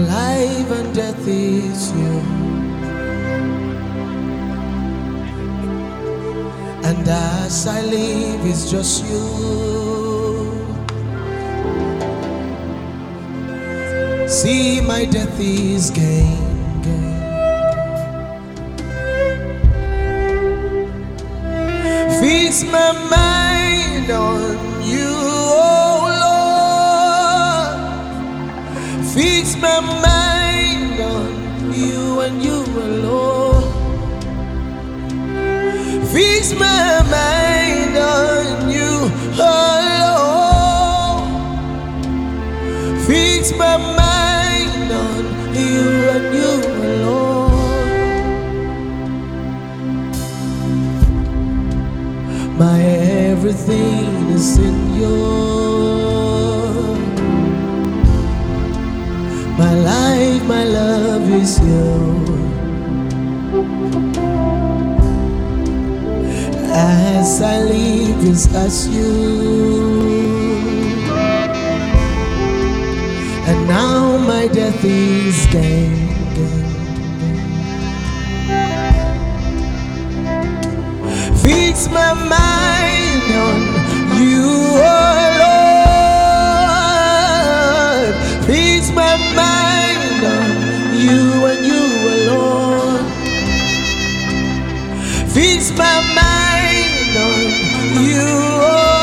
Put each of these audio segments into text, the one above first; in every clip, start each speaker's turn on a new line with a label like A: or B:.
A: life and death is you, and as I live it's just you. See, my death is gain. Fix my mind on you, oh Lord. Fix my mind on you and you alone. Fix my mind on you alone. Fix my mind on you and you alone. My everything is in you. My life, my love is you. As I live is as you. And now my death is gain. Fix my mind on you, oh Lord. Fix my mind on you and you alone. Fix my mind on you, oh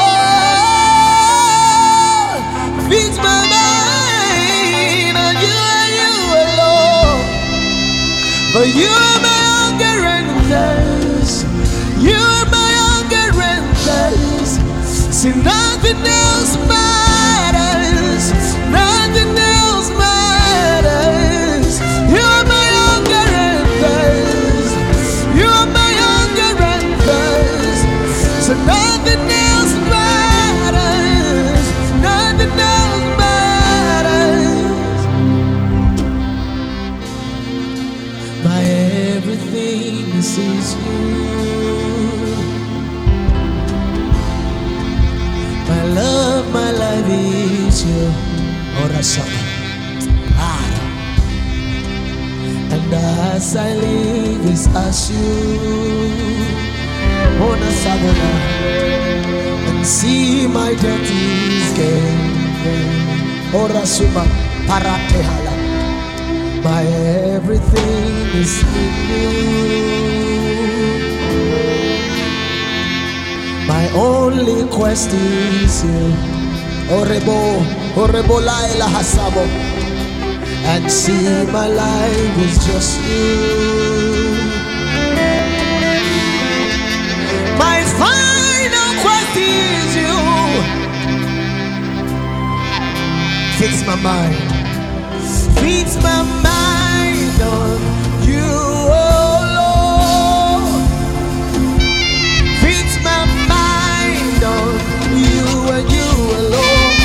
A: Lord. Fix my mind on you and you alone. For you are my hunger and thirst. You're my hunger and thirst. See, nothing else matters. Nothing else matters. You're my hunger and thirst. You're my hunger and thirst. So nothing else matters. Nothing else matters. My everything is you. My life is you, and as I live is as you, and see my death is gain. My everything is in you. My only quest is you. Orebo Laila Hasabo. And see, my life is just you. My final quest is you. Fix my mind. Fix my mind on you, oh Lord. Fix my mind on you and you alone.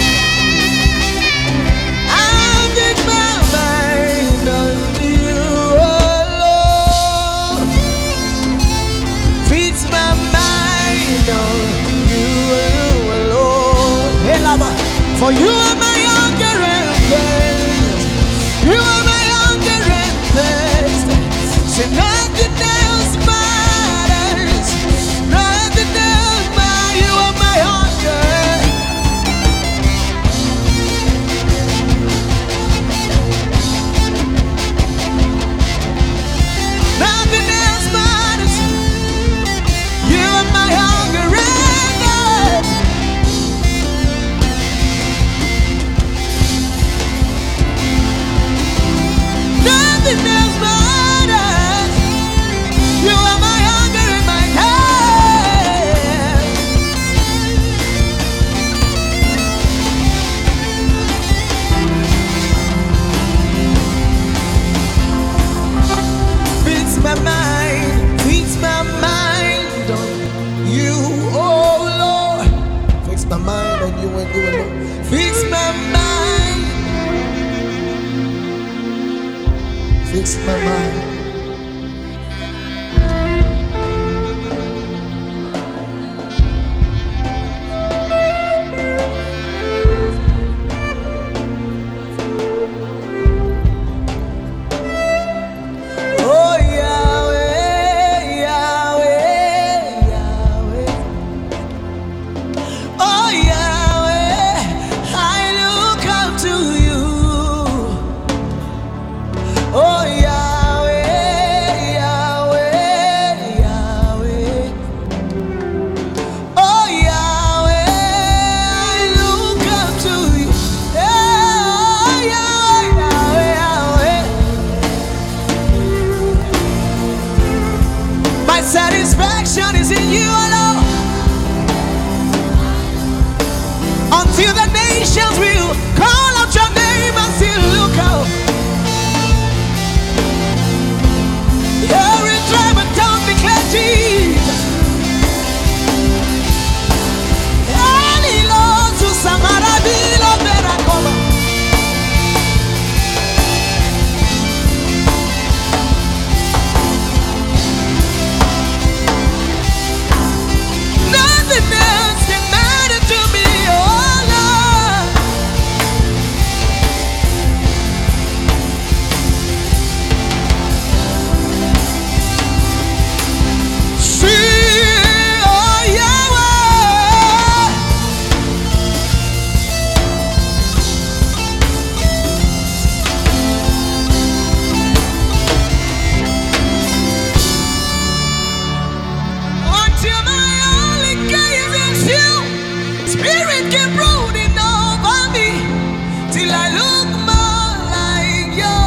A: For you are my hunger and thirst. You are my hunger and thirst. So nothing else matters. Nothing else matters. You are my hunger. Nothing else matters. You are my hunger and thirst. Nothing else matters. You are my hunger and my thirst. Fix my mind. Fix my mind on you, oh Lord. Fix my mind on you and you alone. Fix my mind. Fix my mind. in you alone. Until the nations will call out your name and say, look out. Every tribe and tongue declare Jesus. Elilo to Samaravilo Veracoma. Nothing else can matter to me, oh Lord. See, oh Yahweh. Until my only gaze is you, Spirit keep brooding over me, till I look more like you.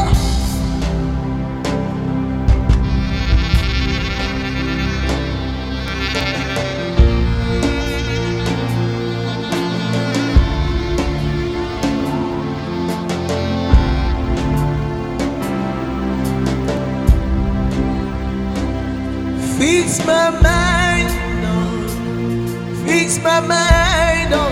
A: Fix my mind on, fix my mind on.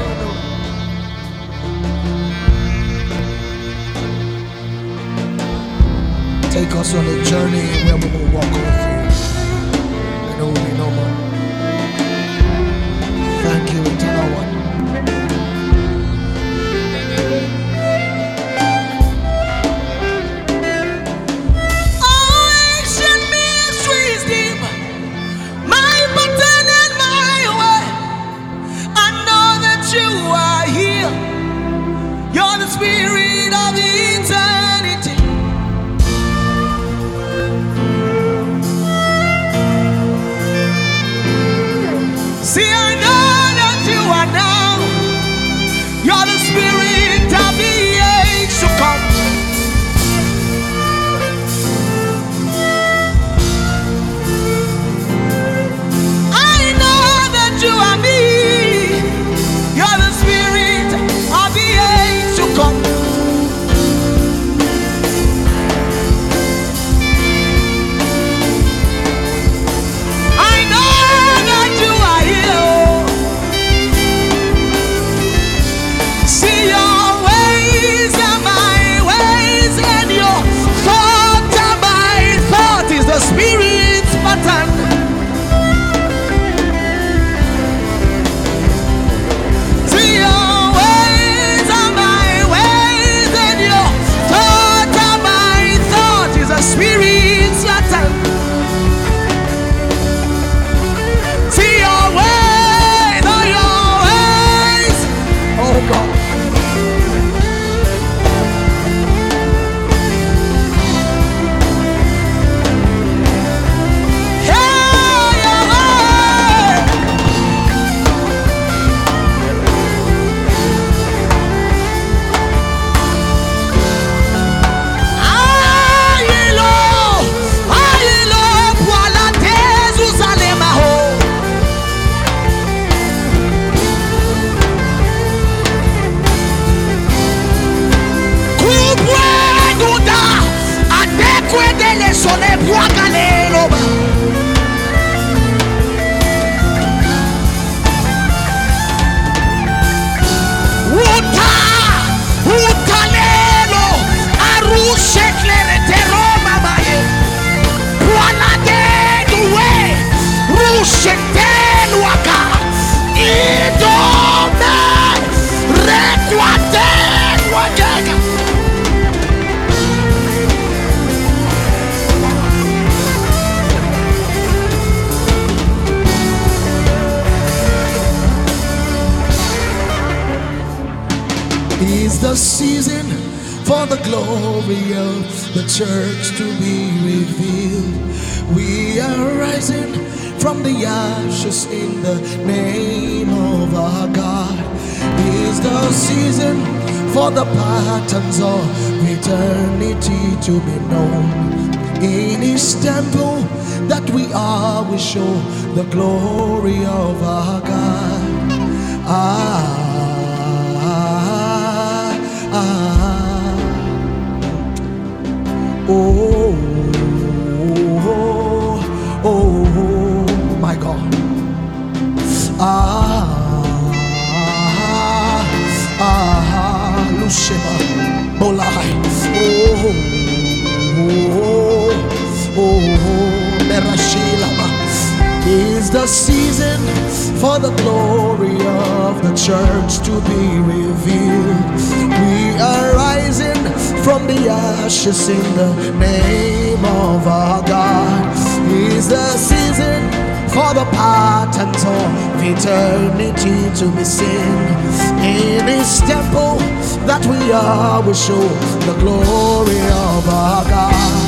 A: Take us on a journey where we will walk with you and only no more. Thank you, eternal one. Oh, ancient mysteries deep, my pattern and my way. I know that you are here. You're the spirit of eternity. See, I know that you are now. You're the spirit of the age to come. I know that you are me. You're the spirit of the age to come. I know that you are here. See, your ways are my ways, and your thought are my thought. Is the spirit's pattern. See, your ways are my ways, and your thought are my thought. Is the spirit's pattern. See, your ways are your ways. Oh God. Hey, your way. Ayelo, voilà Jesus alemaho. Kubwe duda, adekwe dele sole buagalelo. Uta, utalelo, arushe klerete Roma baye. Voilà duwe, rushe teluaka. Idome, rekwate wagega. Is the season for the glory of the church to be revealed. We are rising from the ashes in the name of our God. Is the season for the patterns of eternity to be known. In his temple that we are, we show the glory of our God. Oh, my God. Lucifer, Bolai. Merashilama. Is the season for the glory of the church to be revealed. We are rising from the ashes in the name of our God. Is the season for the patterns of eternity to be seen. In his temple that we are, we show the glory of our God.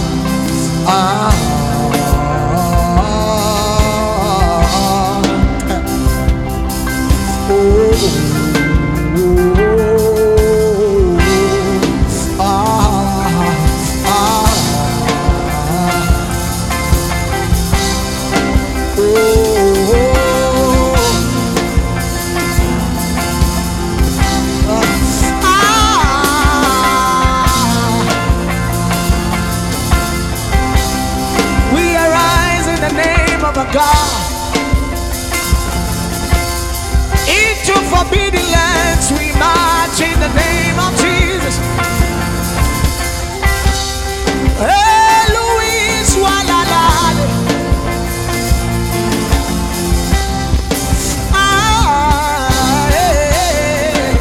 A: God, into forbidden lands we march in the name of Jesus. Hey, Louis Walalale. Hey.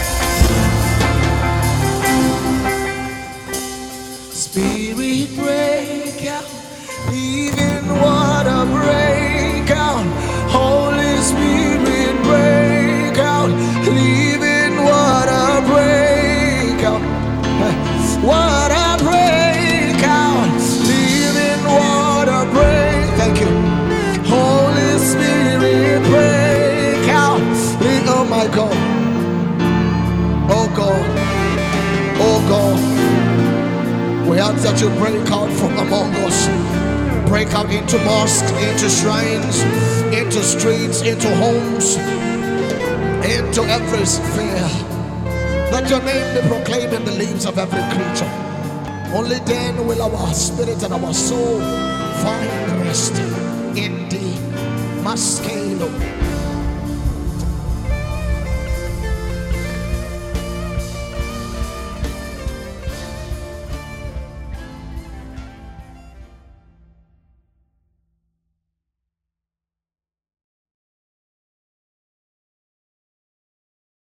A: Spirit break out, living water break out, Holy Spirit break out, living water break out, water break out, living water break. Thank you, Holy Spirit break out. Oh my God, oh God, oh God, we ask that you break out from among us. Break out into mosques, into shrines, into streets, into homes, into every sphere. Let your name be proclaimed in the lips of every creature. Only then will our spirit and our soul find rest in thee. Maskelo.